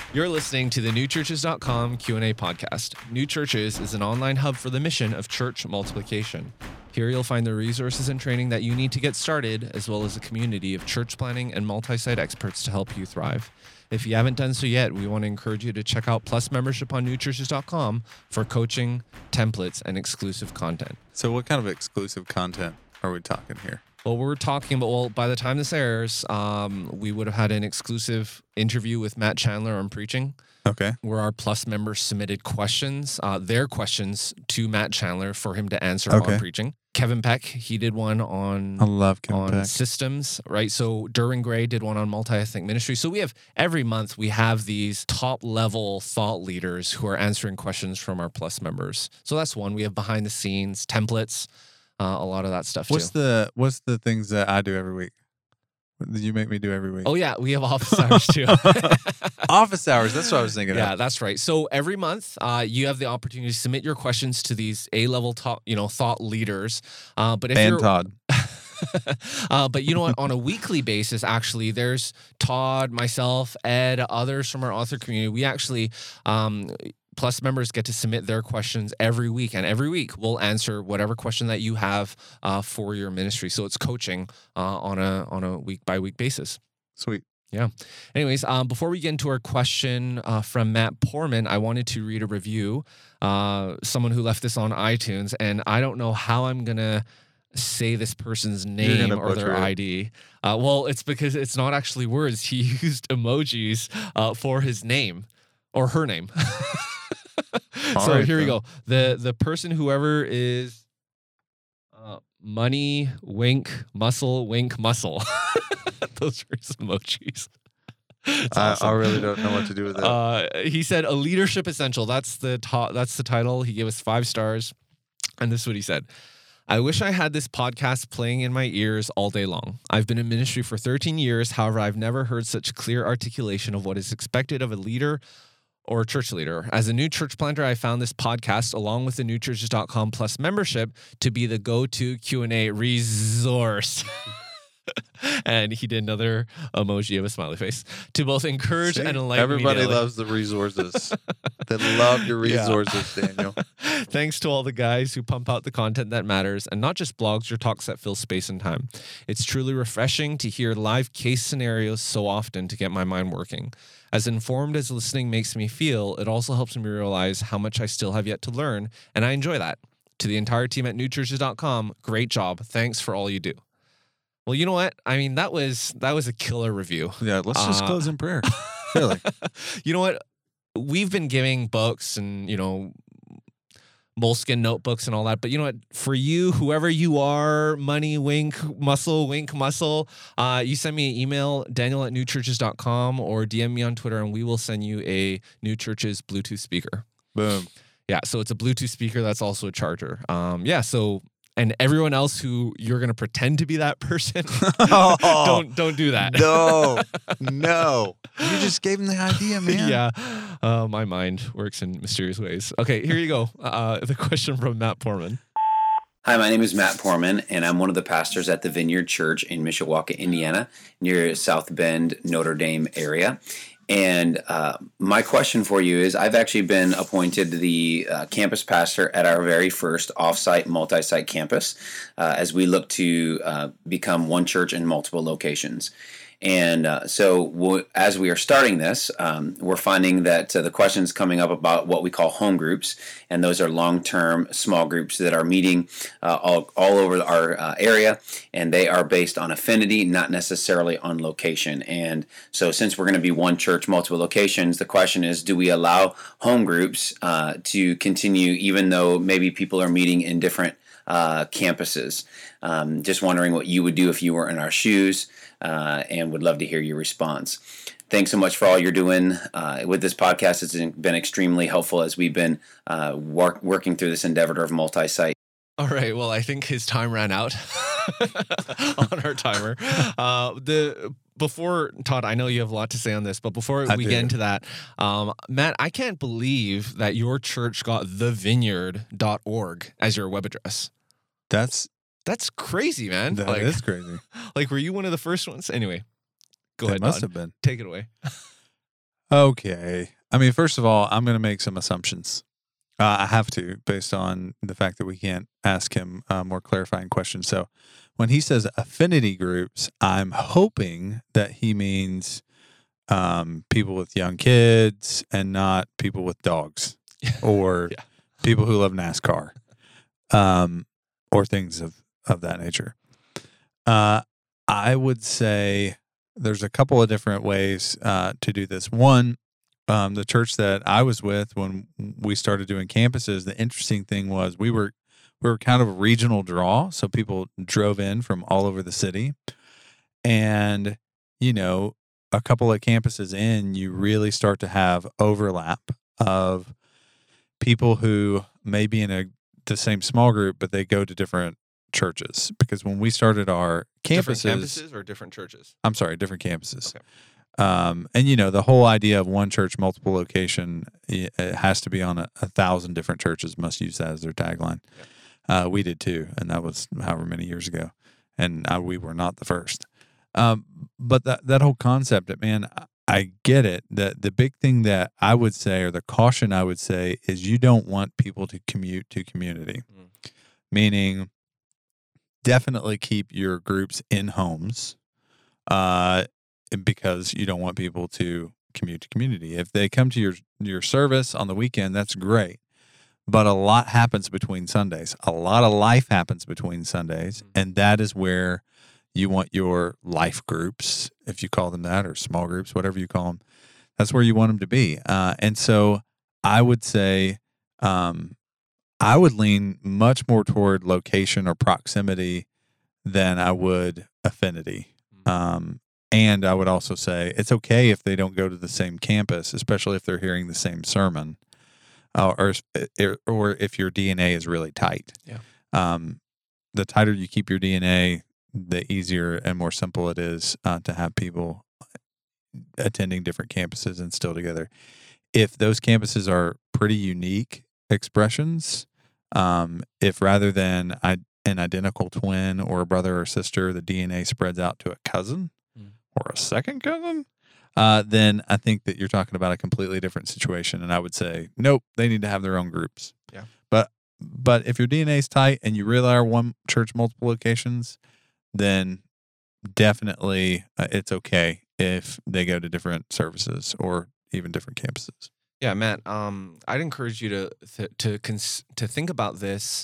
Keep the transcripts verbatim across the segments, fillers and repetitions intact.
You're listening to the new churches dot com Q and A podcast. New Churches is an online hub for the mission of church multiplication. Here you'll find the resources and training that you need to get started, as well as a community of church planning and multi-site experts to help you thrive. If you haven't done so yet, we want to encourage you to check out Plus membership on new churches dot com for coaching, templates, and exclusive content. So what kind of exclusive content are we talking here? Well, we're talking about, well, by the time this airs, um, we would have had an exclusive interview with Matt Chandler on preaching. Okay. Where our Plus members submitted questions, uh, their questions to Matt Chandler for him to answer Okay. on preaching. Kevin Peck, he did one on I love Kevin on Peck. systems, right? So Duran Gray did one on multi-ethnic ministry. So we have, every month, we have these top-level thought leaders who are answering questions from our Plus members. So that's one. We have behind the scenes, templates, uh, a lot of that stuff What's too. the What's the things that I do every week? What did you make me do every week? Oh yeah, we have office hours too. Office hours. That's what I was thinking Yeah, of. that's right. So every month, uh, you have the opportunity to submit your questions to these A-level top, you know, thought leaders. Uh, but if And you're Todd. uh, but you know what? On a weekly basis, actually, there's Todd, myself, Ed, others from our author community. We actually, um, Plus members get to submit their questions every week, and every week we'll answer whatever question that you have uh, for your ministry. So it's coaching uh, on a on a week by week basis. Sweet. Yeah. Anyways, um, before we get into our question uh, from Matt Poorman, I wanted to read a review. Uh, someone who left this on iTunes, and I don't know how I'm gonna say this person's name or their it. I D. Uh, well, it's because it's not actually words. He used emojis uh, for his name or her name. So right, here we then. go. The the person, whoever is uh, money, wink, muscle, wink, muscle. Those are his emojis. It's I, awesome. I really don't know what to do with that. Uh, he said a leadership essential. That's the top, that's the title. He gave us five stars. And this is what he said. I wish I had this podcast playing in my ears all day long. I've been in ministry for thirteen years. However, I've never heard such clear articulation of what is expected of a leader or a church leader. As a new church planter, I found this podcast, along with the new churches dot com Plus membership, to be the go-to Q and A resource. And he did another emoji of a smiley face to both encourage See? and enlighten Everybody me daily. loves the resources. They love your Yeah. resources, Daniel. Thanks to all the guys who pump out the content that matters, and not just blogs or talks that fill space and time. It's truly refreshing to hear live case scenarios so often to get my mind working. As informed as listening makes me feel, it also helps me realize how much I still have yet to learn, and I enjoy that. To the entire team at new churches dot com, great job. Thanks for all you do. Well, you know what? I mean, that was that was a killer review. Yeah, let's just Uh, close in prayer. Really. You know what? We've been giving books and, you know, moleskin notebooks and all that. But you know what? For you, whoever you are, money, wink, muscle, wink, muscle, uh, you send me an email, Daniel at new churches dot com, or D M me on Twitter, and we will send you a New Churches Bluetooth speaker. Boom. Yeah, so it's a Bluetooth speaker that's also a charger. Um, yeah, so... And everyone else who you're going to pretend to be that person, Oh, don't don't do that. No, no. You just gave him the idea, man. Yeah, uh, my mind works in mysterious ways. Okay, here you go. Uh, the question from Matt Poorman. Hi, my name is Matt Poorman, and I'm one of the pastors at the Vineyard Church in Mishawaka, Indiana, near South Bend, Notre Dame area. And uh, my question for you is, I've actually been appointed the uh, campus pastor at our very first offsite multi-site campus uh, as we look to uh, become one church in multiple locations. And uh, so w- as we are starting this, um, we're finding that uh, the questions coming up about what we call home groups, and those are long-term small groups that are meeting uh, all, all over our uh, area, and they are based on affinity, not necessarily on location. And so since we're going to be one church, multiple locations, the question is, do we allow home groups uh, to continue even though maybe people are meeting in different uh, campuses? Um, just wondering what you would do if you were in our shoes. Uh, and would love to hear your response. Thanks so much for all you're doing uh, with this podcast. It's been extremely helpful as we've been uh, work, working through this endeavor of multi-site. All right. Well, I think his time ran out on our timer. Uh, the before Todd, I know you have a lot to say on this, but before I we do. get into that, um, Matt, I can't believe that your church got the vineyard dot org as your web address. That's That's crazy, man. that like, is crazy. like, were you one of the first ones? Anyway, go It ahead. must Todd. have been. Take it away. Okay. I mean, first of all, I'm going to make some assumptions. Uh, I have to, based on the fact that we can't ask him uh, more clarifying questions. So when he says affinity groups, I'm hoping that he means um, people with young kids and not people with dogs or Yeah. people who love NASCAR um, or things of, of that nature. Uh, I would say there's a couple of different ways uh, to do this. One, um, the church that I was with when we started doing campuses, the interesting thing was we were we were kind of a regional draw, so people drove in from all over the city, and you know, a couple of campuses in, you really start to have overlap of people who may be in a the same small group, but they go to different churches. Because when we started our campuses, Different campuses or different churches? I'm sorry, different campuses. Okay. Um, and you know, the whole idea of one church, multiple location, it it has to be on a, a thousand different churches must use that as their tagline. Uh, we did too, and that was however many years ago, and uh, we were not the first. Um, but that that whole concept, man, I- I get it. The the big thing that I would say, or the caution I would say, is you don't want people to commute to community, Mm. meaning definitely keep your groups in homes. Uh, because you don't want people to commute to community. If they come to your your service on the weekend, that's great. But a lot happens between Sundays. A lot of life happens between Sundays, and that is where you want your life groups, if you call them that, or small groups, whatever you call them. That's where you want them to be. Uh, and so I would say um, I would lean much more toward location or proximity than I would affinity. Um, and I would also say it's okay if they don't go to the same campus, especially if they're hearing the same sermon, uh, or or if your D N A is really tight. Yeah. Um, the tighter you keep your D N A, the easier and more simple it is uh, to have people attending different campuses and still together. If those campuses are pretty unique expressions, um, if rather than I, an identical twin or a brother or sister, the D N A spreads out to a cousin Mm. or a second cousin, uh, then I think that you're talking about a completely different situation. And I would say, nope, they need to have their own groups. Yeah. But but if your D N A is tight and you really are one church, multiple locations, then definitely uh, it's okay if they go to different services or even different campuses. Yeah, Matt. Um, I'd encourage you to th- to cons- to think about this.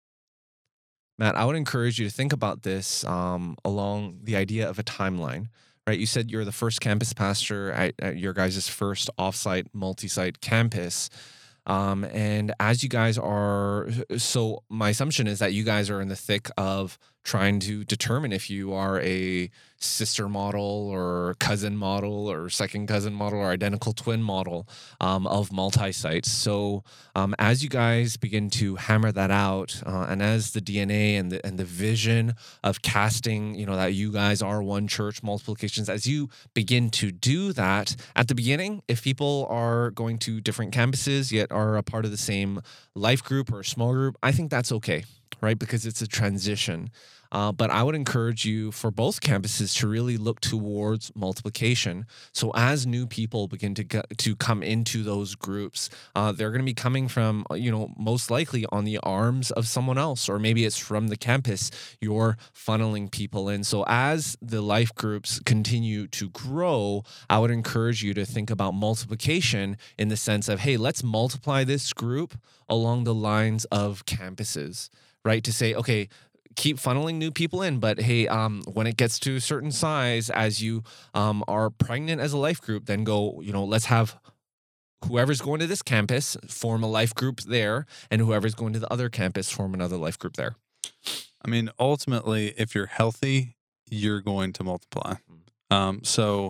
Matt, I would encourage you to think about this um, along the idea of a timeline. Right? You said you're the first campus pastor at, at your guys' first offsite, multi-site campus. Um, and as you guys are, so my assumption is that you guys are in the thick of trying to determine if you are a sister model or cousin model or second cousin model or identical twin model um, of multi-sites. So um, as you guys begin to hammer that out, uh, and as the D N A and the and the vision of casting, you know, that you guys are one church, multiplications, as you begin to do that at the beginning, if people are going to different campuses yet are a part of the same life group or small group, I think that's okay, right? Because it's a transition. Uh, but I would encourage you for both campuses to really look towards multiplication. So as new people begin to go, to come into those groups, uh, they're going to be coming from, you know, most likely on the arms of someone else, or maybe it's from the campus you're funneling people in. So as the life groups continue to grow, I would encourage you to think about multiplication in the sense of, hey, let's multiply this group along the lines of campuses, right? To say, okay, keep funneling new people in, but hey, um, when it gets to a certain size, as you um, are pregnant as a life group, then go, you know, let's have whoever's going to this campus form a life group there, and whoever's going to the other campus form another life group there. I mean, ultimately, if you're healthy, you're going to multiply. Um, so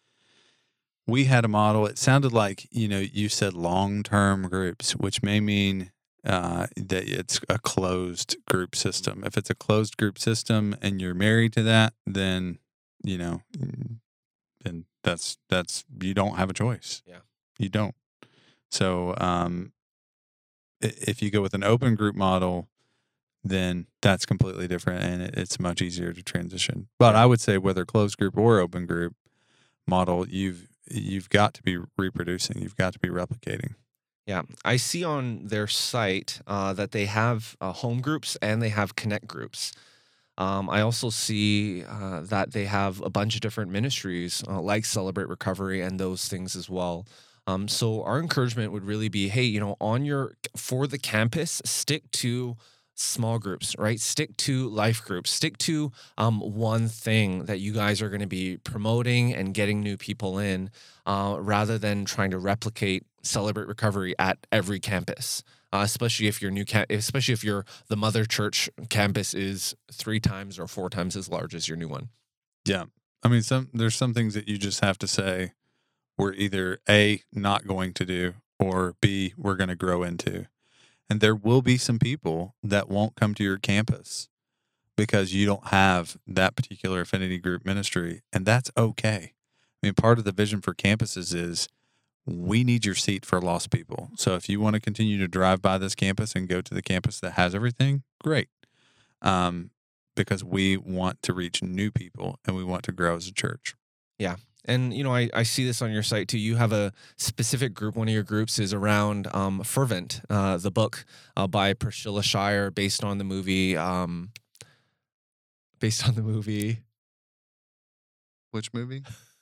we had a model. It sounded like, you know, you said long-term groups, which may mean uh, that it's a closed group system. If it's a closed group system and you're married to that, then, you know, then that's, that's, you don't have a choice. Yeah. You don't. So, um, if you go with an open group model, then that's completely different and it's much easier to transition. But I would say whether closed group or open group model, you've you've got to be reproducing. You've got to be replicating. Yeah, I see on their site uh, that they have uh, home groups and they have connect groups. Um, I also see uh, that they have a bunch of different ministries uh, like Celebrate Recovery and those things as well. Um, so our encouragement would really be, hey, you know, on your for the campus, stick to small groups, right? Stick to life groups. Stick to um, one thing that you guys are going to be promoting and getting new people in, uh, rather than trying to replicate Celebrate Recovery at every campus. Uh, especially if your new camp, especially if your the mother church campus is three times or four times as large as your new one. Yeah, I mean, some there's some things that you just have to say we're either A, not going to do, or B, we're going to grow into. And there will be some people that won't come to your campus because you don't have that particular affinity group ministry, and that's okay. I mean, part of the vision for campuses is we need your seat for lost people. So if you want to continue to drive by this campus and go to the campus that has everything, great. Um, because we want to reach new people and we want to grow as a church. Yeah. And, you know, I, I see this on your site too. You have a specific group. One of your groups is around um, Fervent, uh, the book uh, by Priscilla Shirer, based on the movie. Um, based on the movie. Which movie?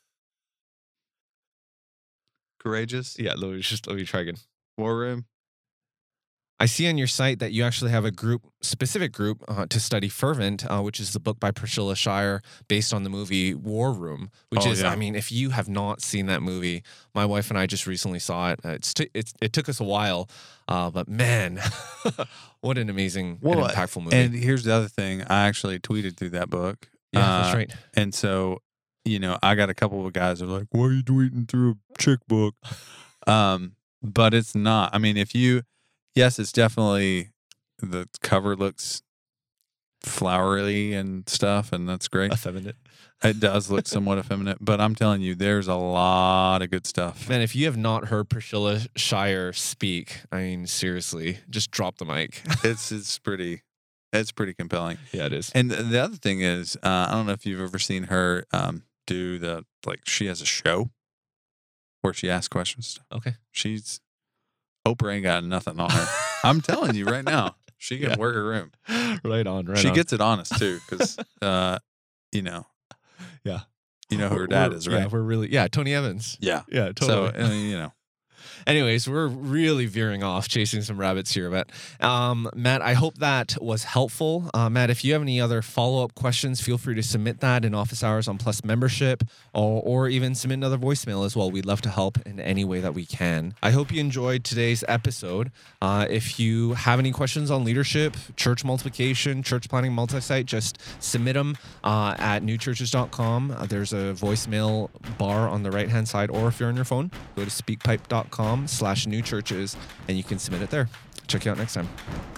Courageous? Yeah, let me just let me try again. War Room? I see on your site that you actually have a group, specific group uh, to study Fervent, uh, which is the book by Priscilla Shirer based on the movie War Room, which Oh, is, yeah. I mean, if you have not seen that movie, my wife and I just recently saw it. Uh, it's, t- it's it took us a while, uh, but man, what an amazing Well, and impactful movie. And here's the other thing. I actually tweeted through that book. yeah, Uh, that's right. And so, you know, I got a couple of guys that are like, why are you tweeting through a chick book? Um, but it's not. I mean, if you, yes, it's definitely, the cover looks flowery and stuff, and that's great. Effeminate. It does look somewhat effeminate, but I'm telling you, there's a lot of good stuff. Man, if you have not heard Priscilla Shirer speak, I mean, seriously, just drop the mic. It's it's pretty, it's pretty compelling. Yeah, it is. And the other thing is, uh, I don't know if you've ever seen her um, do the, like, she has a show where she asks questions. Okay. She's, Oprah ain't got nothing on her. I'm telling you right now, she can Yeah. work her room. Right on, right she on. gets it honest too, because, uh, you know, Yeah. you know who her dad We're- is, right? Yeah, we're really, yeah, Tony Evans. Yeah. Yeah, totally. So, uh, you know, Anyways, we're really veering off, chasing some rabbits here. But um, Matt, I hope that was helpful. Uh, Matt, if you have any other follow-up questions, feel free to submit that in office hours on Plus membership, or, or even submit another voicemail as well. We'd love to help in any way that we can. I hope you enjoyed today's episode. Uh, if you have any questions on leadership, church multiplication, church planning, multi-site, just submit them uh, at new churches dot com. Uh, there's a voicemail bar on the right-hand side, or if you're on your phone, go to speakpipe dot com slash new churches and you can submit it there. Check you out next time.